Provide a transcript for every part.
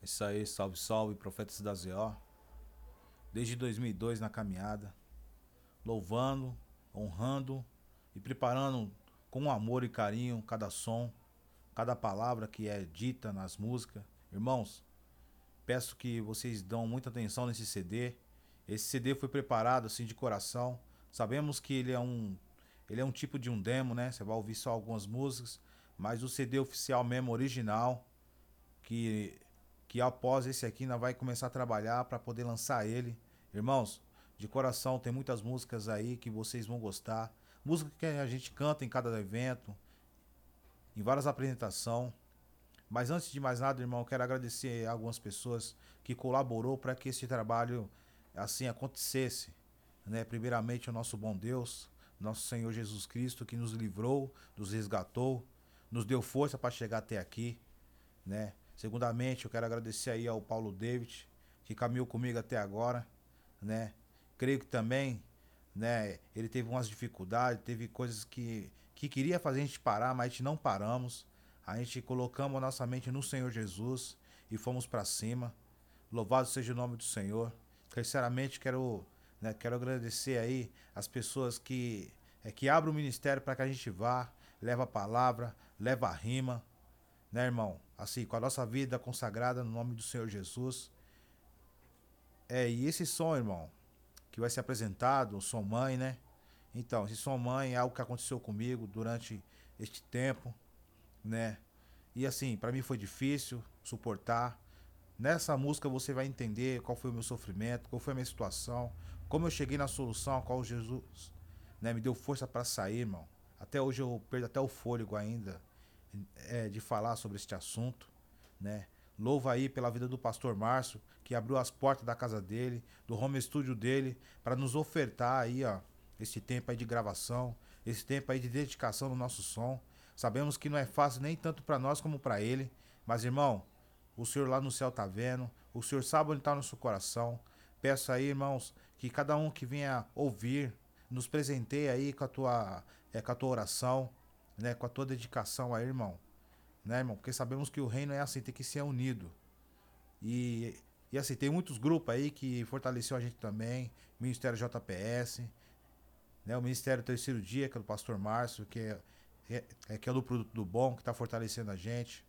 Isso aí, salve, salve, profetas da ZO. Desde 2002 na caminhada, louvando, honrando e preparando com amor e carinho cada som, cada palavra que é dita nas músicas. Irmãos, peço que vocês dão muita atenção nesse CD. Esse CD foi preparado assim de coração. Sabemos que ele é um tipo de um demo, né? Você vai ouvir só algumas músicas, mas o CD oficial mesmo, original, que que após esse aqui ainda vai começar a trabalhar para poder lançar ele. Irmãos, de coração, tem muitas músicas aí que vocês vão gostar. Música que a gente canta em cada evento, em várias apresentações. Mas antes de mais nada, irmão, eu quero agradecer a algumas pessoas que colaborou para que esse trabalho assim acontecesse, né? Primeiramente o nosso bom Deus, nosso Senhor Jesus Cristo, que nos livrou, nos resgatou, nos deu força para chegar até aqui, né? Segundamente, eu quero agradecer aí ao Paulo David, que caminhou comigo até agora, né? Creio que também, né, ele teve umas dificuldades, teve coisas que queria fazer a gente parar, mas a gente não paramos. A gente colocamos a nossa mente no Senhor Jesus e fomos para cima. Louvado seja o nome do Senhor. Sinceramente, quero agradecer aí as pessoas que abrem o ministério para que a gente vá, leva a palavra, leva a rima, né, irmão? Assim, com a nossa vida consagrada no nome do Senhor Jesus. E esse som, irmão, que vai ser apresentado, o som mãe, né? Então, esse som mãe é algo que aconteceu comigo durante este tempo, né? E assim, para mim foi difícil suportar. Nessa música você vai entender qual foi o meu sofrimento, qual foi a minha situação, como eu cheguei na solução a qual Jesus, né, me deu força para sair, irmão. Até hoje eu perdo até o fôlego ainda de falar sobre este assunto, né? Louva aí pela vida do pastor Márcio, que abriu as portas da casa dele, do home studio dele, para nos ofertar aí, ó, esse tempo aí de gravação, esse tempo aí de dedicação no nosso som. Sabemos que não é fácil nem tanto para nós como para ele, mas irmão, o Senhor lá no céu tá vendo, o Senhor sabe onde está nosso coração. Peço aí, irmãos, que cada um que venha ouvir, nos presenteie aí com a tua oração, né, com a tua dedicação aí, irmão, né, irmão? Porque sabemos que o reino é assim, tem que ser unido. E, e assim, tem muitos grupos aí que fortaleceu a gente também, Ministério JPS, né, o Ministério Terceiro Dia, que é do Pastor Márcio, que é do Produto do Bom, que está fortalecendo a gente,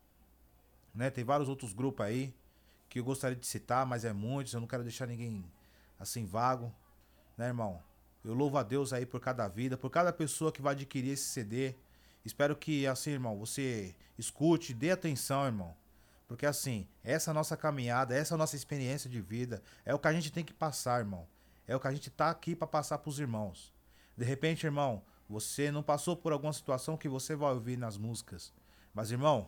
né? Tem vários outros grupos aí que eu gostaria de citar, mas é muitos, eu não quero deixar ninguém assim vago, né, irmão? Eu louvo a Deus aí por cada vida, por cada pessoa que vai adquirir esse CD. Espero que, assim, irmão, você escute, dê atenção, irmão. Porque, assim, essa é a nossa caminhada, essa é a nossa experiência de vida, é o que a gente tem que passar, irmão. É o que a gente tá aqui para passar pros irmãos. De repente, irmão, você não passou por alguma situação que você vai ouvir nas músicas. Mas, irmão,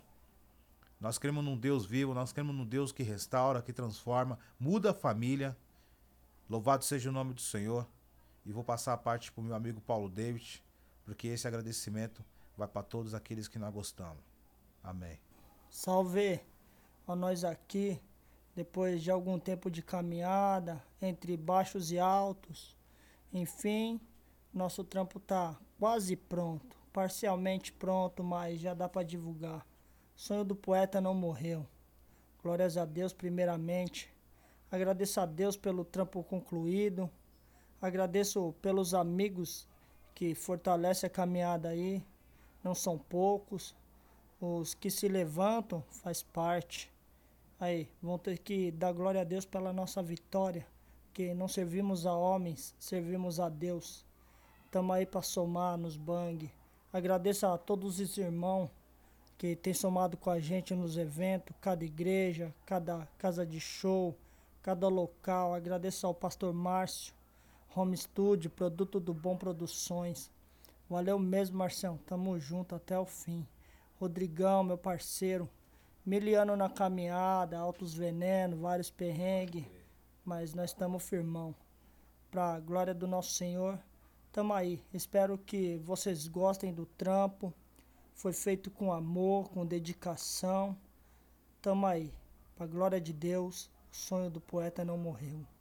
nós cremos num Deus vivo, nós cremos num Deus que restaura, que transforma, muda a família. Louvado seja o nome do Senhor. E vou passar a parte pro meu amigo Paulo David, porque esse agradecimento vai para todos aqueles que nós gostamos. Amém. Salve a nós aqui, depois de algum tempo de caminhada, entre baixos e altos. Enfim, nosso trampo tá quase pronto, parcialmente pronto, mas já dá para divulgar. O sonho do poeta não morreu. Glórias a Deus primeiramente. Agradeço a Deus pelo trampo concluído. Agradeço pelos amigos que fortalecem a caminhada aí. Não são poucos. Os que se levantam faz parte. Aí, vão ter que dar glória a Deus pela nossa vitória. Que não servimos a homens, servimos a Deus. Estamos aí para somar nos bang. Agradeço a todos os irmãos que têm somado com a gente nos eventos, cada igreja, cada casa de show, cada local. Agradeço ao pastor Márcio, Home Studio, Produto do Bom Produções. Valeu mesmo, Marcião. Tamo junto até o fim. Rodrigão, meu parceiro. Miliano na caminhada, altos venenos, vários perrengues. Mas nós estamos firmão. Pra glória do nosso Senhor. Tamo aí. Espero que vocês gostem do trampo. Foi feito com amor, com dedicação. Tamo aí. Pra glória de Deus, o sonho do poeta não morreu.